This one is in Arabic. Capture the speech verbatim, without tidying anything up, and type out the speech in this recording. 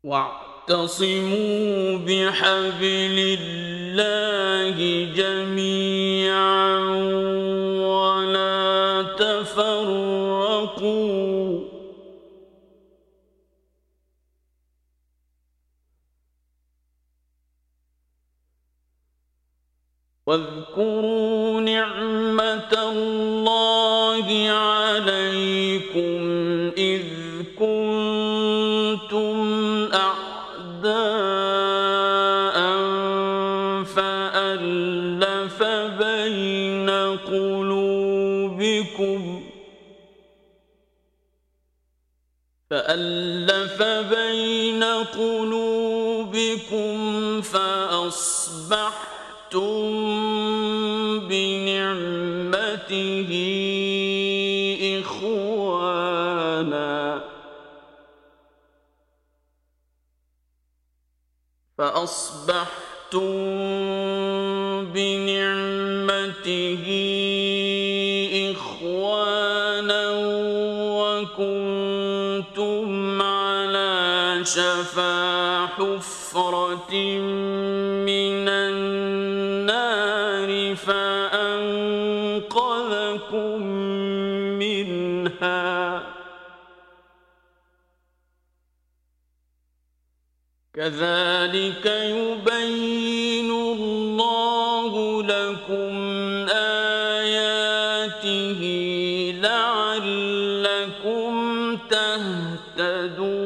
واعتصموا بحبل الله جميعا ولا تفرقوا واذكروا نعمة الله عليكم إذ كنتم أعداء فألف بين قلوبكم فألف بين قلوبكم فأصبحتم بنعمته إخوانا فأصبحتم بنعمته إخوانا وكنتم على شفا حفرة من النار فأنقذكم منها كذلك يبين الله لكم آياته لعلكم تهتدون